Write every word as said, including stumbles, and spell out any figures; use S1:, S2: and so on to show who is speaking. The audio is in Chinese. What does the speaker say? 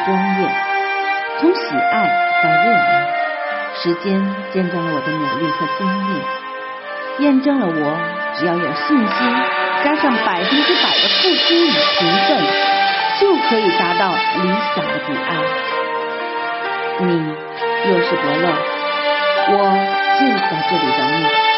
S1: 追月，从喜爱到热爱，时间见证了我的努力和经历，验证了我只要有信心，加上百分之百的付出与勤奋，就可以达到理想的彼岸。你若是伯乐，我就在这里等你。